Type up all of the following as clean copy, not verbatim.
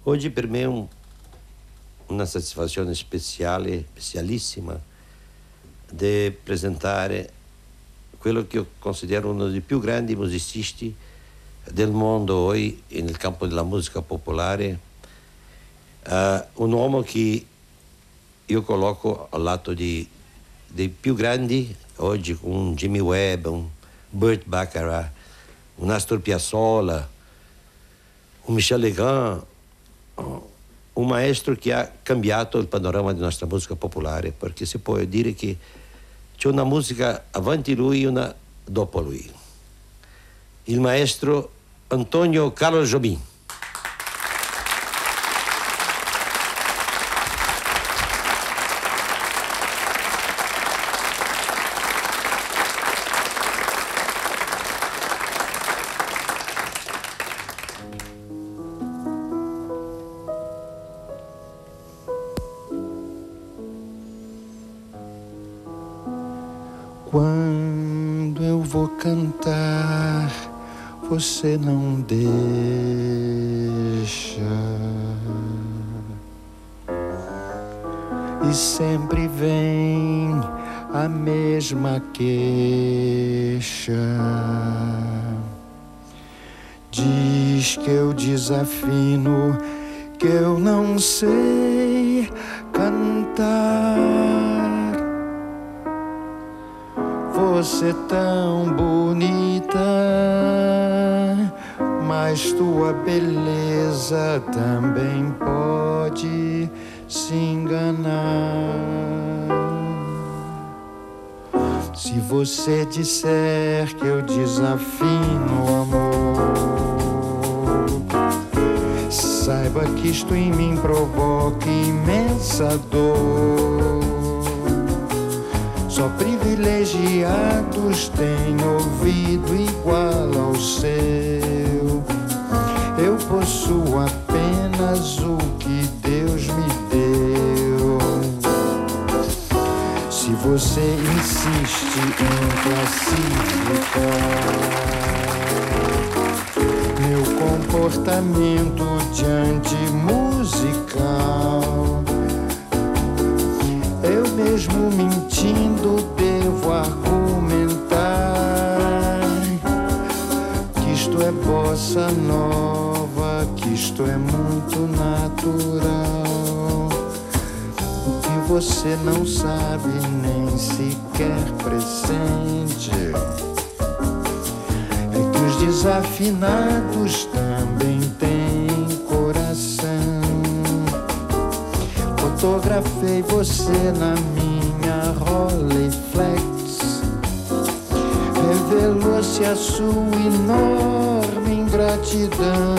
Oggi per me è una soddisfazione speciale, specialissima, di presentare quello che io considero uno dei più grandi musicisti del mondo oggi nel campo della musica popolare, un uomo che io colloco al lato dei più grandi oggi, con un Jimmy Webb, un Burt Bacharach, un Astor Piazzolla, un Michel Legrand, un maestro che ha cambiato il panorama della nostra musica popolare, perché si può dire che c'è una musica avanti lui e una dopo lui. Il maestro Antonio Carlos Jobim. Quando eu vou cantar, você não deixa. E sempre vem a mesma queixa. Diz que eu desafino, que eu não sei cantar. Você tão bonita, mas tua beleza também pode se enganar. Se você disser que eu desafino, amor, saiba que isto em mim provoca imensa dor. Só privilegiados têm ouvido igual ao seu. Eu possuo apenas o que Deus me deu. Se você insiste em classificar meu comportamento diante musical, eu mesmo mentindo devo argumentar que isto é bossa nova, que isto é muito natural. O que você não sabe nem sequer pressente é que os desafinados também têm coração. Fotografei você na minha Rolleiflex. Revelou-se a sua enorme ingratidão.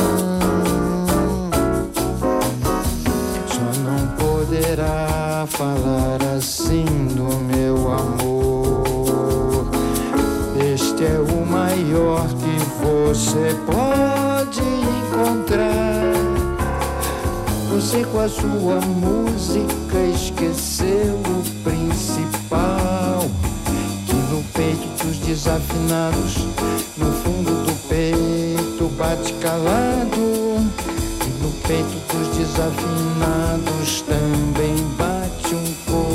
Só não poderá falar assim do meu amor. Este é o maior que você pode encontrar. Você com a sua música esqueceu o principal, que no peito dos desafinados, no fundo do peito bate calado. E no peito dos desafinados também bate um